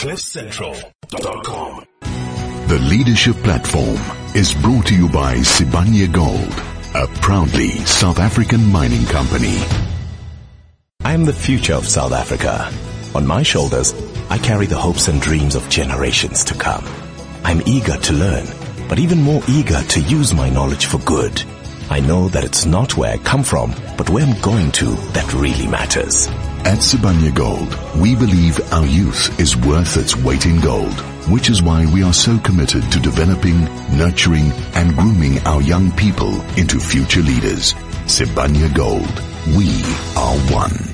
CliffCentral.com. The Leadership Platform is brought to you by Sibanye Gold, a proudly South African mining company. I am the future of South Africa. On my shoulders, I carry the hopes and dreams of generations to come. I'm eager to learn, but even more eager to use my knowledge for good. I know that it's not where I come from, but where I'm going to that really matters. At Sibanye Gold, we believe our youth is worth its weight in gold, which is why we are so committed to developing, nurturing, and grooming our young people into future leaders. Sibanye Gold, we are one.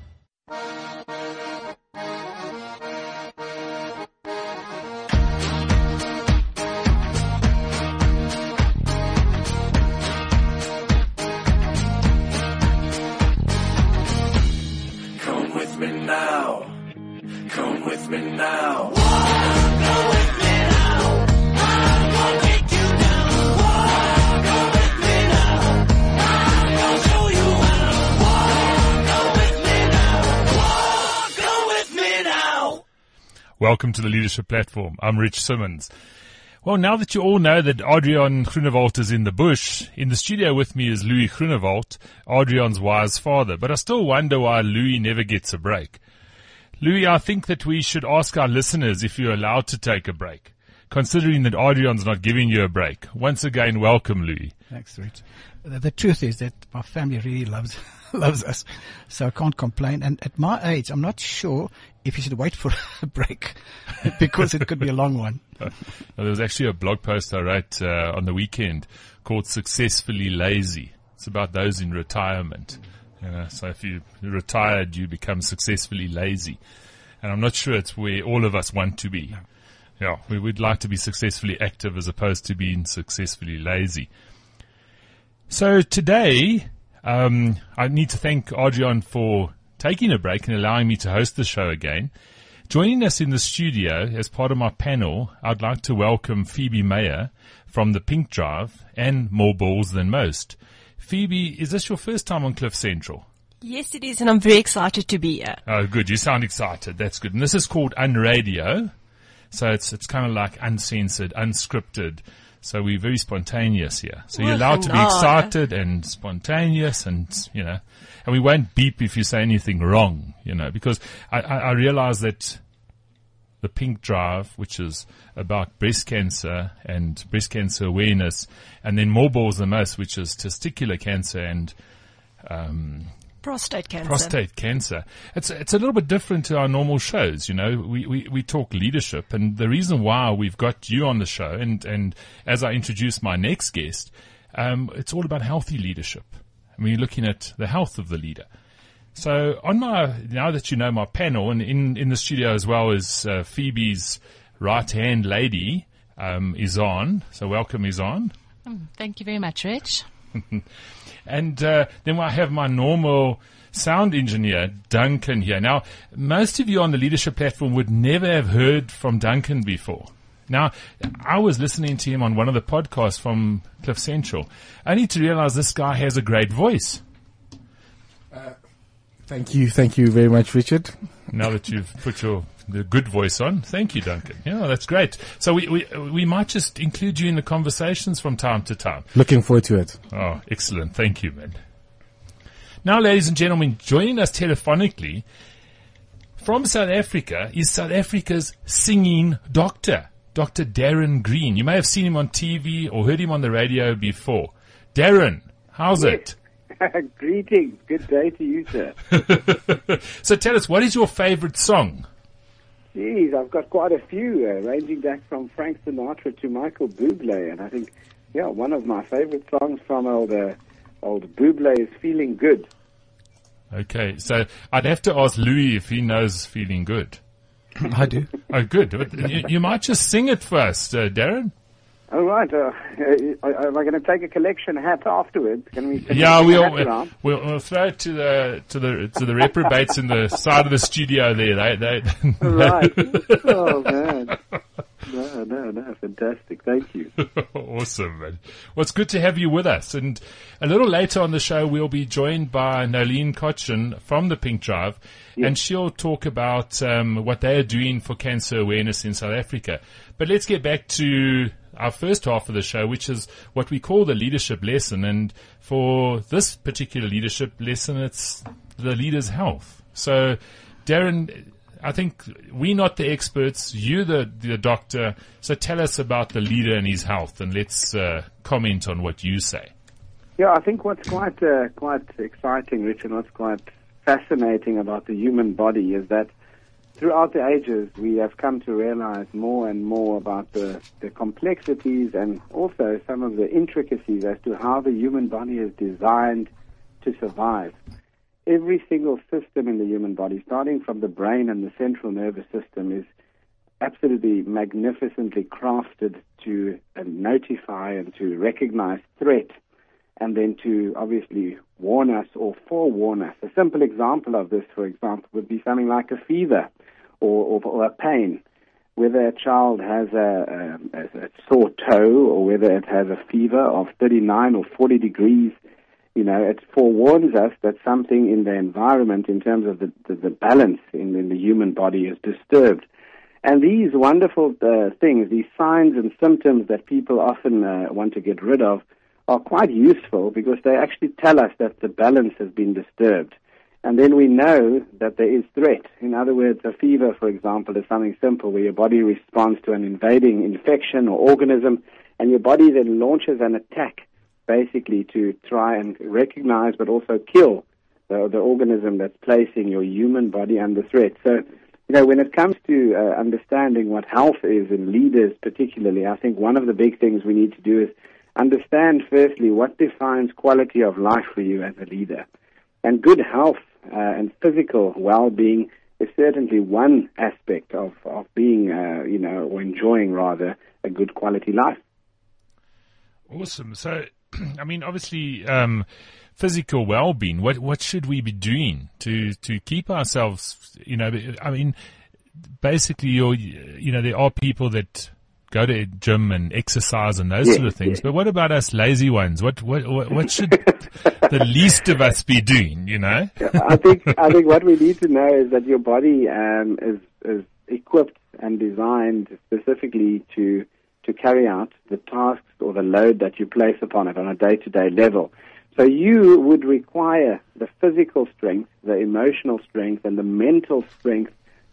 Welcome to the Leadership Platform. I'm Rich Simmons. Well, now that you all know that Adrian Groenewald is in the bush, in the studio with me is Louis Groenewald, Adrian's wise father. But I still wonder why Louis never gets a break. Louis, I think that we should ask our listeners if you're allowed to take a break, considering that Adrian's not giving you a break. Once again, welcome, Louis. Thanks, Rich. The truth is that my family really loves us, so I can't complain. And at my age, I'm not sure if you should wait for a break because it could be a long one. There was actually a blog post I wrote on the weekend called Successfully Lazy. It's about those in retirement. So if you're retired, you become successfully lazy. And I'm not sure it's where all of us want to be. Yeah, we would like to be successfully active as opposed to being successfully lazy. So today, I need to thank Adrian for taking a break and allowing me to host the show again. Joining us in the studio as part of my panel, I'd like to welcome Phoebe Meyer from the Pink Drive and More Balls Than Most. Phoebe, is this your first time on Cliff Central? Yes, it is, and I'm very excited to be here. Oh, good. You sound excited. That's good. And this is called Unradio. So it's kind of like uncensored, unscripted. So we're very spontaneous here. So you're allowed to be excited and spontaneous and, and we won't beep if you say anything wrong, because I realize that the Pink Drive, which is about breast cancer and breast cancer awareness, and then More Balls Than Most, which is testicular cancer and, prostate cancer. It's a little bit different to our normal shows. We talk leadership, and the reason why we've got you on the show, and as I introduce my next guest, it's all about healthy leadership. We're looking at the health of the leader. So now that you know my panel, and in the studio as well as Phoebe's right hand lady, Izan. So welcome, Izan. Thank you very much, Rich. And then I have my normal sound engineer, Duncan, here. Now, most of you on the Leadership Platform would never have heard from Duncan before. Now, I was listening to him on one of the podcasts from Cliff Central, only to realize this guy has a great voice. Thank you very much, Richard. Now that you've put the good voice on, thank you, Duncan. Yeah, that's great. So we might just include you in the conversations from time to time. Looking forward to it. Oh, excellent. Thank you, man. Now, ladies and gentlemen, joining us telephonically from South Africa is South Africa's singing doctor, Dr. Darren Green. You may have seen him on TV or heard him on the radio before. Darren, how's it? Greetings. Good day to you, sir. So tell us, what is your favorite song? Geez, I've got quite a few, ranging back from Frank Sinatra to Michael Bublé. And I think, one of my favorite songs from old Bublé is Feeling Good. Okay, so I'd have to ask Louis if he knows Feeling Good. I do. Oh, good. But you might just sing it first, Darren. All right. Am I going to take a collection hat afterwards? Can we? We'll throw it to the reprobates in the side of the studio there. They right. Oh man. No, fantastic. fantastic. Thank you. Awesome, man. Well, it's good to have you with us. And a little later on the show, we'll be joined by Nolene Cochin from the Pink Drive, and she'll talk about what they are doing for cancer awareness in South Africa. But let's get back to our first half of the show, which is what we call the leadership lesson. And for this particular leadership lesson, it's the leader's health. So, Darren, I think we're not the experts, you're the doctor, so tell us about the leader and his health, and let's comment on what you say. Yeah, I think what's quite exciting, Rich, and what's quite fascinating about the human body is that throughout the ages we have come to realize more and more about the complexities and also some of the intricacies as to how the human body is designed to survive. Every single system in the human body, starting from the brain and the central nervous system, is absolutely magnificently crafted to notify and to recognize threat, and then to obviously warn us or forewarn us. A simple example of this, for example, would be something like a fever or a pain. Whether a child has a sore toe or whether it has a fever of 39 or 40 degrees, it forewarns us that something in the environment in terms of the balance in the human body is disturbed. And these wonderful things, these signs and symptoms that people often want to get rid of, are quite useful because they actually tell us that the balance has been disturbed. And then we know that there is threat. In other words, a fever, for example, is something simple where your body responds to an invading infection or organism, and your body then launches an attack basically to try and recognize but also kill the organism that's placing your human body under threat. So, when it comes to understanding what health is in leaders particularly, I think one of the big things we need to do is understand firstly what defines quality of life for you as a leader. And good health and physical well-being is certainly one aspect of being, or enjoying rather, a good quality life. Awesome. So, I mean, obviously, physical well-being, what should we be doing to keep ourselves, I mean, basically, there are people that go to a gym and exercise and those sort of things, but what about us lazy ones? What should the least of us be doing, I think what we need to know is that your body is equipped and designed specifically to carry out the tasks or the load that you place upon it on a day-to-day level. So you would require the physical strength, the emotional strength, and the mental strength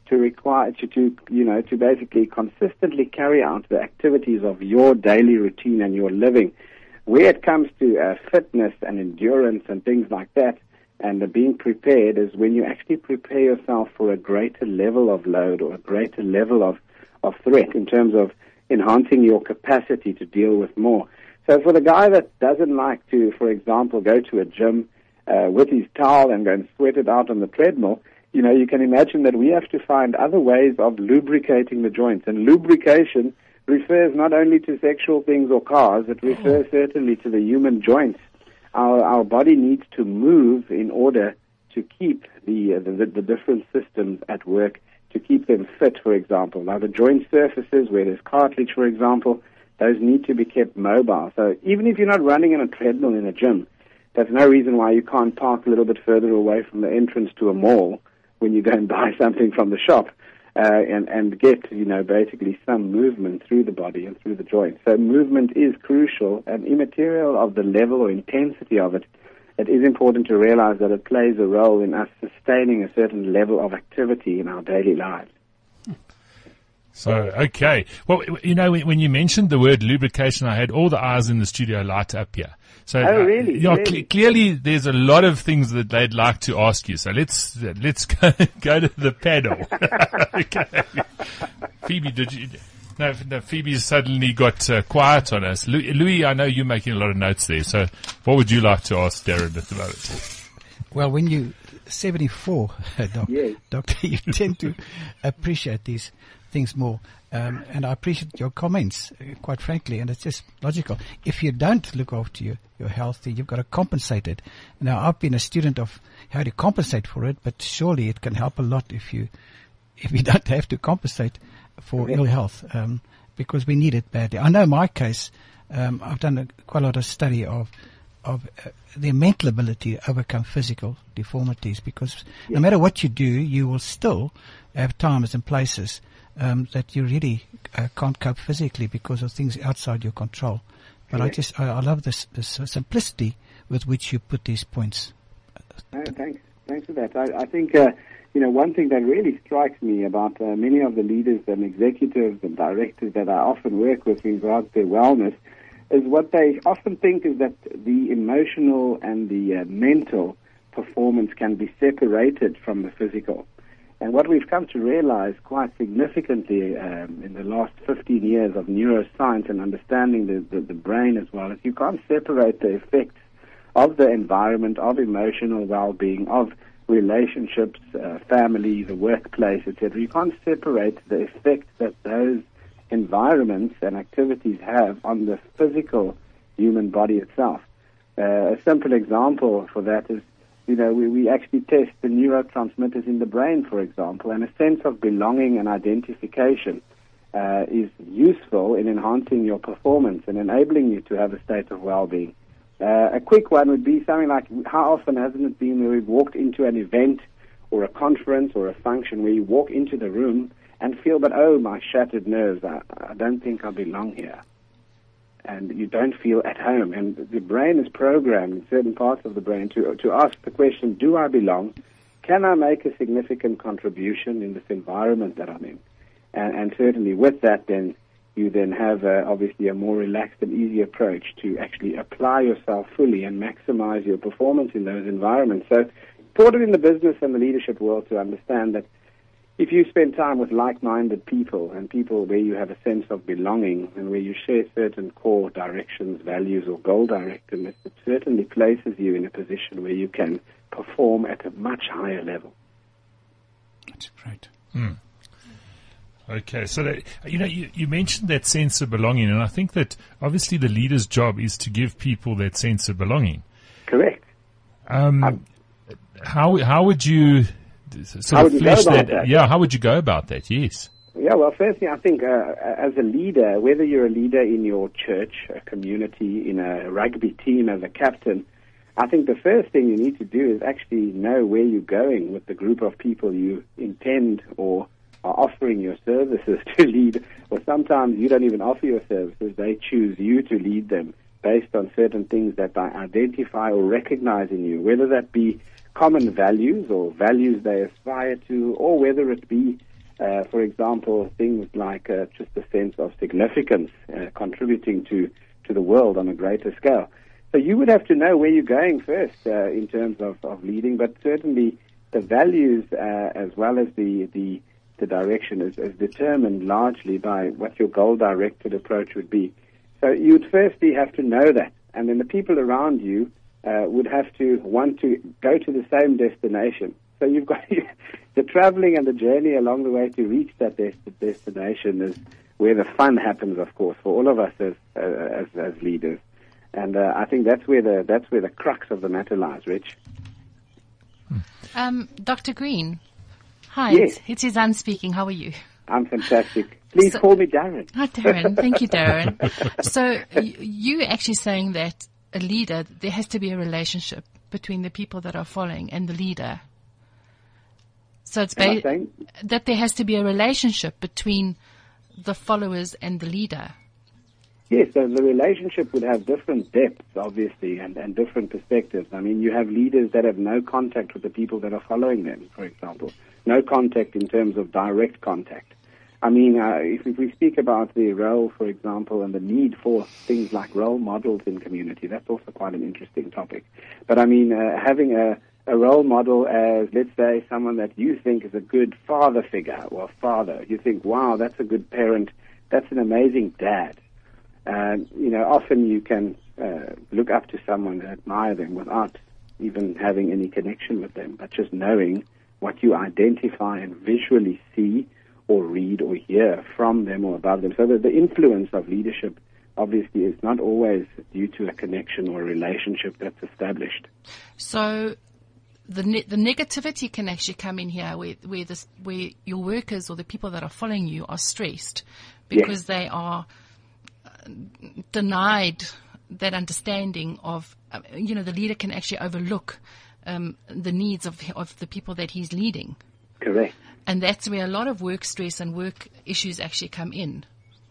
to basically consistently carry out the activities of your daily routine and your living. Where it comes to fitness and endurance and things like that, and being prepared, is when you actually prepare yourself for a greater level of load or a greater level of threat in terms of enhancing your capacity to deal with more. So for the guy that doesn't like to, for example, go to a gym with his towel and go and sweat it out on the treadmill, you can imagine that we have to find other ways of lubricating the joints. And lubrication refers not only to sexual things or cars, it refers certainly to the human joints. Our body needs to move in order to keep the different systems at work, to keep them fit, for example. Now, the joint surfaces where there's cartilage, for example, those need to be kept mobile. So even if you're not running on a treadmill in a gym, there's no reason why you can't park a little bit further away from the entrance to a mall when you go and buy something from the shop and get, basically some movement through the body and through the joints. So movement is crucial, and immaterial of the level or intensity of it, it is important to realize that it plays a role in us sustaining a certain level of activity in our daily lives. So, okay. Well, when you mentioned the word lubrication, I had all the eyes in the studio light up here. So, really? Clearly there's a lot of things that they'd like to ask you. So let's go to the panel. Okay. Phoebe, No, Phoebe's suddenly got quiet on us. Louis, I know you're making a lot of notes there. So what would you like to ask Darren at the moment? Well, when you're 74, Doctor, you tend to appreciate these things more. And I appreciate your comments, quite frankly, and it's just logical. If you don't look after your health, you've got to compensate it. Now, I've been a student of how to compensate for it, but surely it can help a lot if you don't have to compensate for ill health. because we need it badly. I know in my case, I've done quite a lot of study of the mental ability to overcome physical deformities, because no matter what you do, you will still have times and places that you really can't cope physically because of things outside your control. But I love this simplicity with which you put these points. Thanks for that. I think one thing that really strikes me about many of the leaders and executives and directors that I often work with in regards to their wellness is what they often think is that the emotional and the mental performance can be separated from the physical. And what we've come to realize quite significantly in the last 15 years of neuroscience and understanding the brain as well is you can't separate the effects of the environment, of emotional well-being, of relationships, family, the workplace, etc. You can't separate the effect that those environments and activities have on the physical human body itself. A simple example for that is, we actually test the neurotransmitters in the brain, for example, and a sense of belonging and identification is useful in enhancing your performance and enabling you to have a state of well-being. A quick one would be something like, how often hasn't it been where we've walked into an event or a conference or a function where you walk into the room and feel that, oh, my shattered nerves, I don't think I belong here. And you don't feel at home. And the brain is programmed in certain parts of the brain to ask the question, do I belong? Can I make a significant contribution in this environment that I'm in? And certainly with that, then you then have obviously a more relaxed and easy approach to actually apply yourself fully and maximize your performance in those environments. So important in the business and the leadership world to understand that if you spend time with like-minded people and people where you have a sense of belonging and where you share certain core directions, values, or goal directness, it certainly places you in a position where you can perform at a much higher level. That's great. Okay, so you mentioned that sense of belonging, and I think that obviously the leader's job is to give people that sense of belonging. Correct. How would you sort of flesh that? Yeah, how would you go about that? Yes. Yeah, well, firstly, I think as a leader, whether you're a leader in your church, a community, in a rugby team as a captain, I think the first thing you need to do is actually know where you're going with the group of people you intend or are offering your services to lead, or sometimes you don't even offer your services, they choose you to lead them based on certain things that they identify or recognize in you, whether that be common values or values they aspire to, or whether it be, for example, things like just a sense of significance, contributing to the world on a greater scale. So you would have to know where you're going first in terms of leading, but certainly the values as well as the direction is determined largely by what your goal-directed approach would be. So you'd firstly have to know that, and then the people around you would have to want to go to the same destination. So you've got the traveling and the journey along the way to reach that destination is where the fun happens, of course, for all of us as leaders. And I think that's where the crux of the matter lies, Rich. Dr. Green. Hi, yes. it's Suzanne speaking. How are you? I'm fantastic. Please call me Darren. Hi, Darren. Thank you, Darren. So you're actually saying that a leader, there has to be a relationship between the people that are following and the leader. So it's that there has to be a relationship between the followers and the leader. Yes, so the relationship would have different depths, obviously, and different perspectives. I mean, you have leaders that have no contact with the people that are following them, for example. No contact in terms of direct contact. I mean, if we speak about the role, for example, and the need for things like role models in community, that's also quite an interesting topic. But I mean, having a role model as, let's say, someone that you think is a good father figure or father, you think, wow, that's a good parent, that's an amazing dad. Often you can look up to someone and admire them without even having any connection with them, but just knowing what you identify and visually see or read or hear from them or above them. So that the influence of leadership obviously is not always due to a connection or a relationship that's established. So the negativity can actually come in here where your workers or the people that are following you are stressed, because they are denied that understanding of, the leader can actually overlook the needs of the people that he's leading. Correct. And that's where a lot of work stress and work issues actually come in.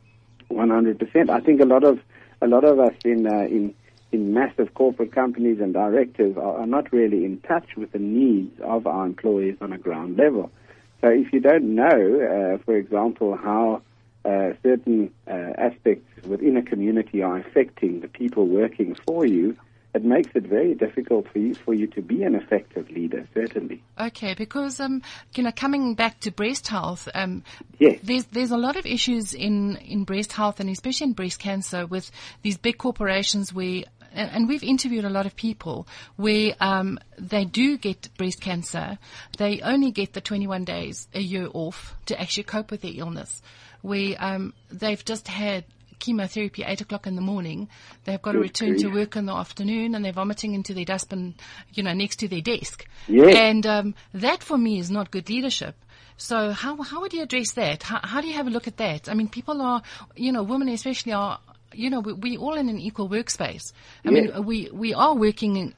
100%. I think a lot of us in massive corporate companies and directors are not really in touch with the needs of our employees on a ground level. So if you don't know, for example, how certain aspects within a community are affecting the people working for you, it makes it very difficult for you to be an effective leader, certainly. Okay, because, coming back to breast health, yes. there's a lot of issues in breast health, and especially in breast cancer, with these big corporations where, and we've interviewed a lot of people where they do get breast cancer. They only get the 21 days a year off to actually cope with their illness, where they've just had chemotherapy 8 o'clock in the morning. They've got to return to work in the afternoon, and they're vomiting into their dustbin, next to their desk. Yes. And that for me is not good leadership. So how would you address that? How do you have a look at that? I mean, people are, women especially are, we're all in an equal workspace. I mean, we are working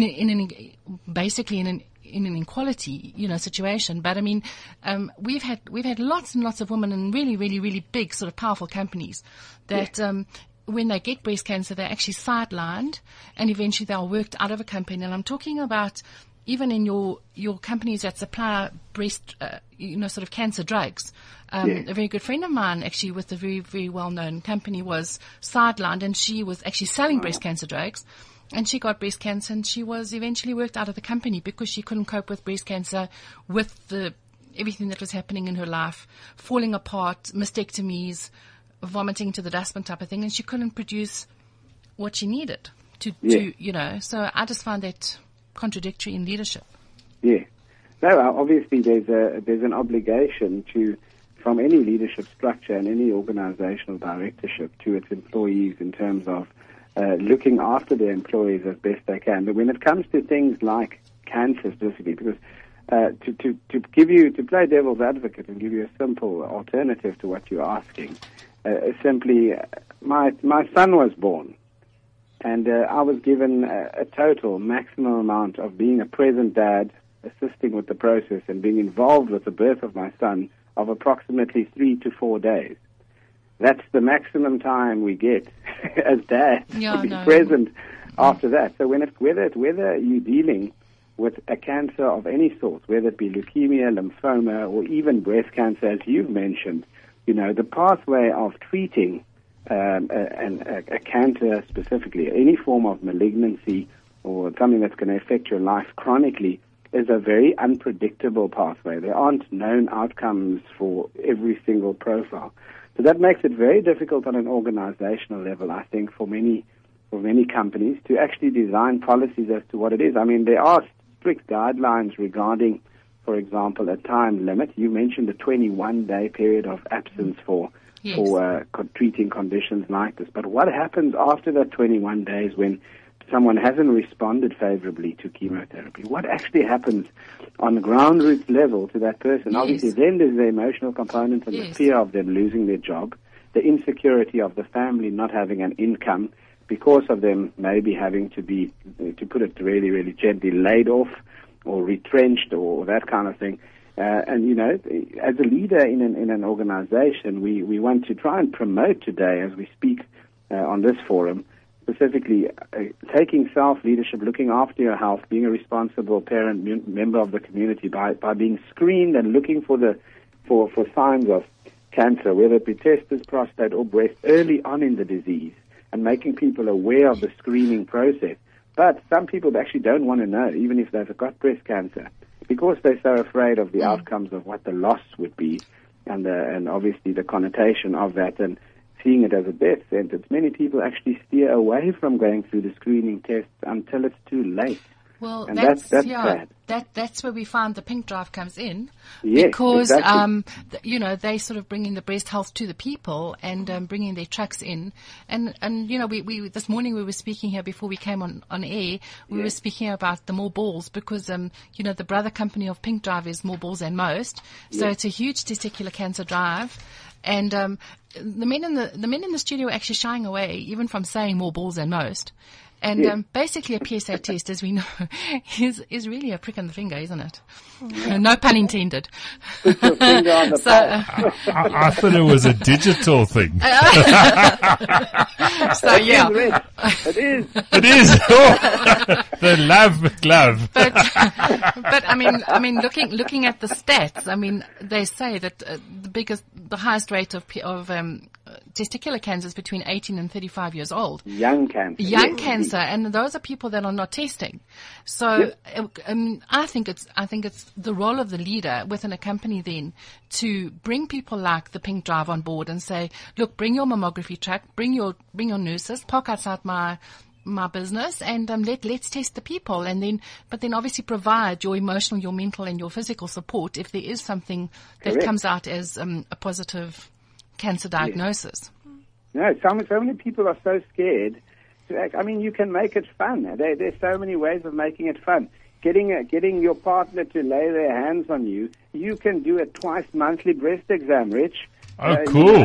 basically in an equality, situation. But I mean, we've had lots and lots of women in really, really, really big sort of powerful companies that, when they get breast cancer, they're actually sidelined, and eventually they are worked out of a company. And I'm talking about even in your companies that supply breast, sort of cancer drugs. A very good friend of mine, actually, with a very, very well-known company, was sidelined, and she was actually selling breast cancer drugs. And she got breast cancer, and she was eventually worked out of the company because she couldn't cope with breast cancer, with everything that was happening in her life, falling apart, mastectomies, vomiting to the dustbin type of thing, and she couldn't produce what she needed to So I just find that contradictory in leadership. Yeah. No, obviously there's an obligation from any leadership structure and any organizational directorship to its employees in terms of looking after their employees as best they can. But when it comes to things like cancer specifically, because to play devil's advocate and give you a simple alternative to what you're asking, simply, my son was born, and I was given a total maximum amount of being a present dad, assisting with the process and being involved with the birth of my son of approximately 3 to 4 days. That's the maximum time we get as dads to be present after that. So whether you're dealing with a cancer of any sort, whether it be leukemia, lymphoma, or even breast cancer, as you've mentioned, the pathway of treating a cancer specifically, any form of malignancy or something that's going to affect your life chronically, is a very unpredictable pathway. There aren't known outcomes for every single profile. So that makes it very difficult on an organizational level, I think, for many companies to actually design policies as to what it is. I mean, there are strict guidelines regarding, for example, a time limit. You mentioned the 21-day period of absence for treating conditions like this. But what happens after that 21 days when someone hasn't responded favorably to chemotherapy? What actually happens on the ground roots level to that person? Obviously, then there's the emotional component and the fear of them losing their job, the insecurity of the family not having an income because of them maybe having to be, to put it really, really gently, laid off or retrenched or that kind of thing. And, as a leader in an organization, we want to try and promote today, as we speak on this forum, specifically taking self-leadership, looking after your health, being a responsible parent, member of the community by being screened and looking for signs of cancer, whether it be testis, prostate, or breast, early on in the disease, and making people aware of the screening process. But some people actually don't want to know, even if they've got breast cancer, because they're so afraid of the outcomes of what the loss would be, and obviously the connotation of that, and seeing it as a death sentence. Many people actually steer away from going through the screening tests until it's too late. Well, and that's sad. That's where we find the Pink Drive comes in, yes, because exactly. They sort of bringing the breast health to the people and bringing their trucks in, and we this morning we were speaking here before we came on air. We were speaking about the More Balls because the brother company of Pink Drive is More Balls Than Most, so it's a huge testicular cancer drive. And the men in the studio were actually shying away, even from saying more balls than most. And basically, a PSA test, as we know, is really a prick on the finger, isn't it? No pun intended. Put your finger on the I thought it was a digital thing. So yeah, it is. It is. The love glove. but I mean, looking at the stats, I mean, they say that the highest rate of testicular cancer is between 18 and 35 years old. Young cancer, and those are people that are not testing. So I think it's the role of the leader within a company then to bring people like the Pink Drive on board and say, look, bring your mammography truck, bring your nurses, park outside my business, and let's test the people, but then obviously provide your emotional, your mental, and your physical support if there is something that comes out as a positive cancer diagnosis. No, so many people are so scared to act. I mean, you can make it fun. There's so many ways of making it fun. Getting your partner to lay their hands on you. You can do a twice monthly breast exam, Rich. Oh, cool.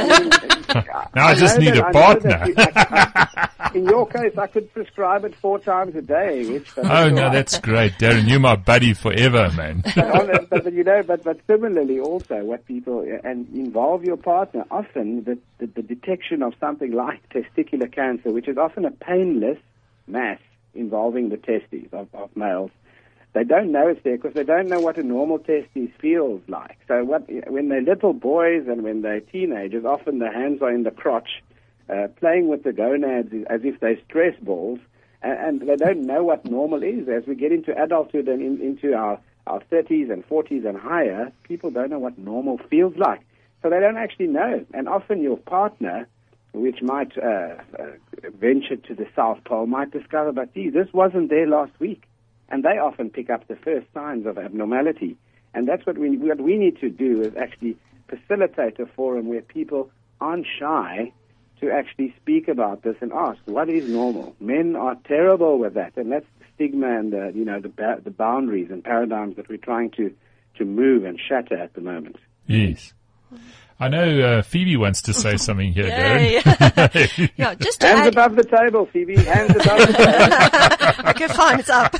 Now I just need a partner. In your case, I could prescribe it 4 times a day, Rich. Oh, no, that's great. Darren, you're my buddy forever, man. but similarly also what people, and involve your partner, often the detection of something like testicular cancer, which is often a painless mass involving the testes of males. They don't know it's there because they don't know what a normal testes feels like. So when they're little boys and when they're teenagers, often their hands are in the crotch, playing with the gonads as if they're stress balls, and they don't know what normal is. As we get into adulthood and into our 30s and 40s and higher, people don't know what normal feels like. So they don't actually know. And often your partner, which might venture to the South Pole, might discover, but gee, this wasn't there last week. And they often pick up the first signs of abnormality. And that's what we need to do, is actually facilitate a forum where people aren't shy to actually speak about this and ask, what is normal? Men are terrible with that. And that's the stigma and the boundaries and paradigms that we're trying to move and shatter at the moment. Yes. I know Phoebe wants to say something here, Darren. Yeah, just to hands above the table, Phoebe. Hands above the table. Okay, fine, it's up.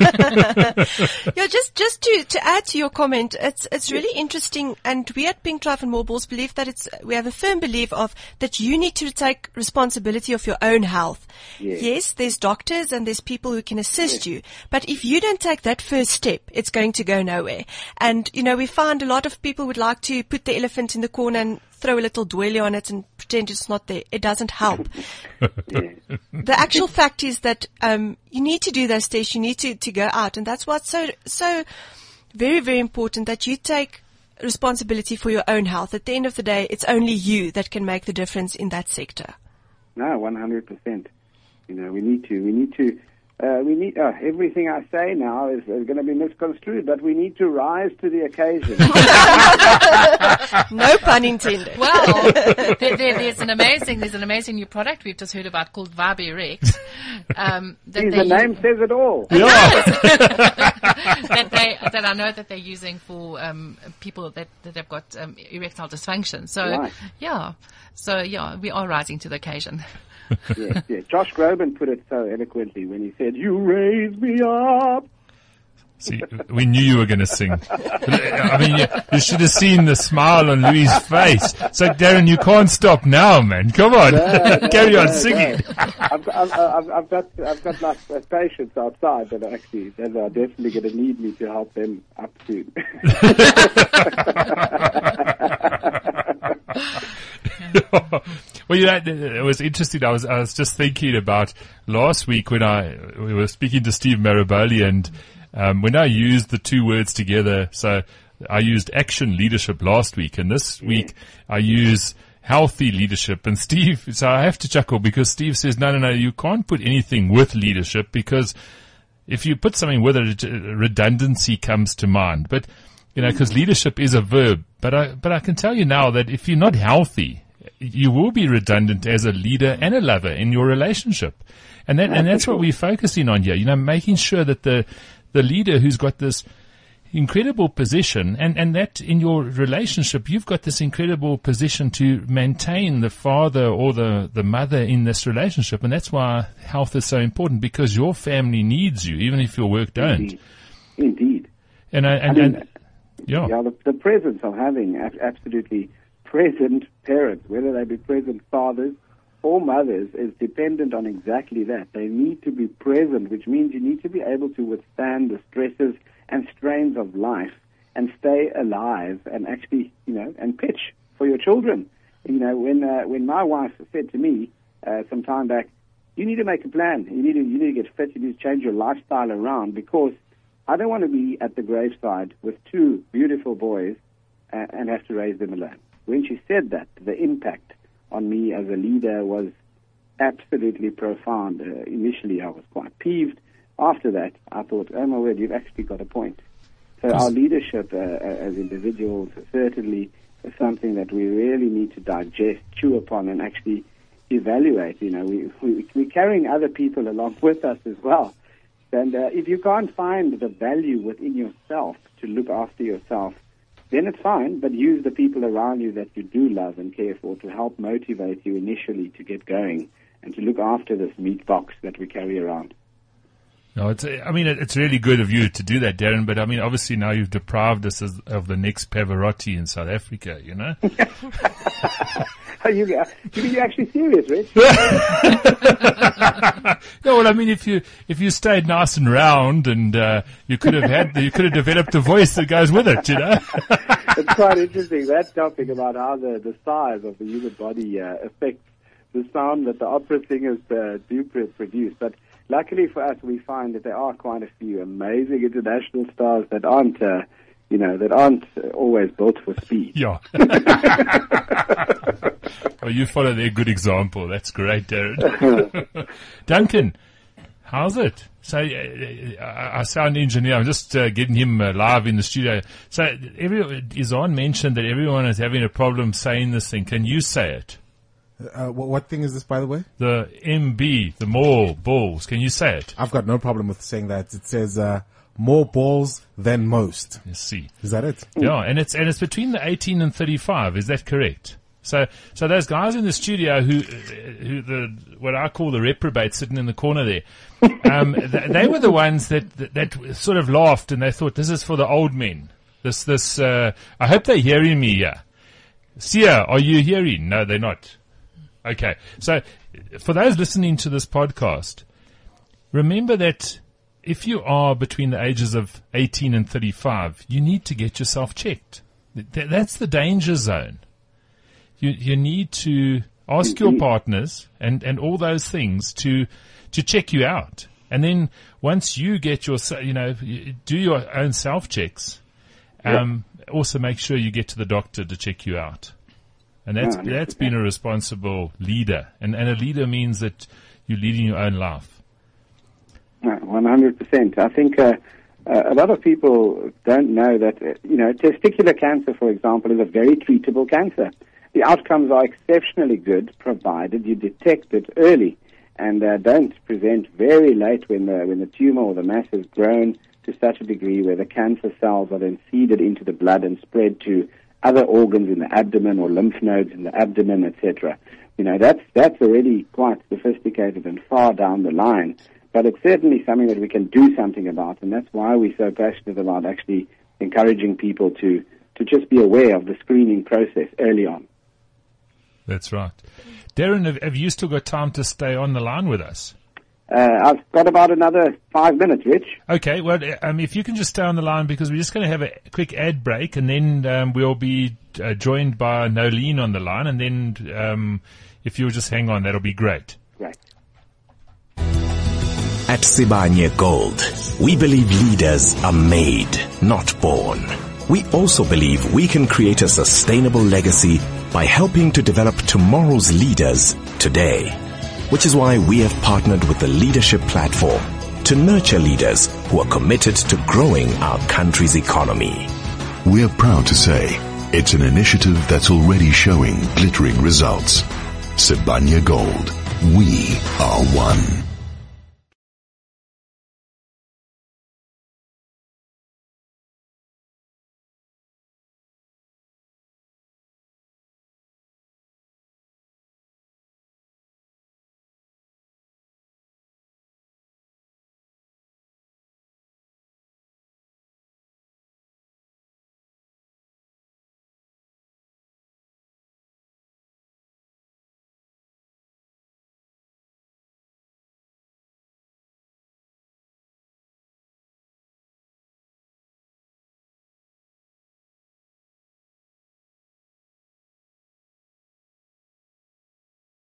Yeah, just to add to your comment, it's really interesting, and we at Pink Drive and More Balls believe that we have a firm belief of that you need to take responsibility of your own health. Yes, there's doctors and there's people who can assist you, but if you don't take that first step, it's going to go nowhere. And we find a lot of people would like to put the elephant in the corner and throw a little doily on it and pretend it's not there. It doesn't help. The actual fact is that you need to do those tests. You need to go out, and that's what's so very, very important, that you take responsibility for your own health. At the end of the day, it's only you that can make the difference in that sector. No, 100%. We need to. Everything I say now is going to be misconstrued, but we need to rise to the occasion. No pun intended. Well, there's an amazing new product we've just heard about called VibeRx. The name says it all. Yeah. that I know that they're using for people that have got erectile dysfunction. So right. We are rising to the occasion. Yes. Josh Groban put it so eloquently when he said, "You raise me up." See, we knew you were going to sing. I mean, you should have seen the smile on Louis' face. So, Darren, you can't stop now, man. Come on, carry on singing. I've got my patients outside that are definitely going to need me to help them up soon. Well, it was interesting. I was just thinking about last week when we were speaking to Steve Maraboli, and when I used the two words together. So I used action leadership last week, and this week I use healthy leadership. And Steve, so I have to chuckle because Steve says, no, you can't put anything with leadership, because if you put something with it, redundancy comes to mind. But because leadership is a verb. But I can tell you now that if you're not healthy, you will be redundant as a leader and a lover in your relationship. And that's what we're focusing on here, making sure that the leader who's got this incredible position, and that in your relationship, you've got this incredible position to maintain the father or the mother in this relationship. And that's why health is so important, because your family needs you, even if your work don't. Indeed. The presence of having absolutely present parents, whether they be present fathers or mothers, is dependent on exactly that. They need to be present, which means you need to be able to withstand the stresses and strains of life and stay alive and actually, and pitch for your children. When my wife said to me some time back, you need to make a plan. You need to get fit. You need to change your lifestyle around, because I don't want to be at the graveside with two beautiful boys and have to raise them alone. When she said that, the impact on me as a leader was absolutely profound. Initially, I was quite peeved. After that, I thought, oh my word, you've actually got a point. So our leadership as individuals certainly is something that we really need to digest, chew upon, and actually evaluate. We're carrying other people along with us as well. And if you can't find the value within yourself to look after yourself, then it's fine, but use the people around you that you do love and care for to help motivate you initially to get going and to look after this meat box that we carry around. No, it's really good of you to do that, Darren, but obviously now you've deprived us of the next Pavarotti in South Africa, Are you actually serious, Rich? If you stayed nice and round, and you could have developed a voice that goes with it, It's quite interesting, that topic about how the size of the human body affects the sound that the opera singers do produce. But luckily for us, we find that there are quite a few amazing international stars that aren't always built for speed. Yeah. Well, you follow their good example. That's great, Darren. Duncan, how's it? So, our sound engineer, I'm just getting him live in the studio. So, Izan mentioned that everyone is having a problem saying this thing. Can you say it? What thing is this, by the way? The MB, the more balls. Can you say it? I've got no problem with saying that. It says, more balls than most. Let's see. Is that it? Yeah, and it's between the 18 and 35. Is that correct? So those guys in the studio who what I call the reprobates sitting in the corner there, they were the ones that sort of laughed, and they thought, this is for the old men. I hope they're hearing me here. Sia, are you hearing? No, they're not. Okay. So for those listening to this podcast, remember that if you are between the ages of 18 and 35, you need to get yourself checked. That's the danger zone. You need to ask your partners and all those things to check you out. And then once you get do your own self checks, also make sure you get to the doctor to check you out. And that's being a responsible leader. And a leader means that you're leading your own life. 100%. I think a lot of people don't know that, testicular cancer, for example, is a very treatable cancer. The outcomes are exceptionally good, provided you detect it early and don't present very late when the tumor or the mass has grown to such a degree where the cancer cells are then seeded into the blood and spread to other organs in the abdomen or lymph nodes in the abdomen, etc. That's already quite sophisticated and far down the line. But it's certainly something that we can do something about, and that's why we're so passionate about actually encouraging people to just be aware of the screening process early on. That's right. Darren, have you still got time to stay on the line with us? I've got about another 5 minutes, Rich. Okay, well, if you can just stay on the line, because we're just going to have a quick ad break, and then we'll be joined by Nolene on the line, and then if you'll just hang on, that'll be great. Great. At Sibanye Gold, we believe leaders are made, not born. We also believe we can create a sustainable legacy by helping to develop tomorrow's leaders today, which is why we have partnered with the Leadership Platform to nurture leaders who are committed to growing our country's economy. We're proud to say it's an initiative that's already showing glittering results. Sibanye Gold. We are one.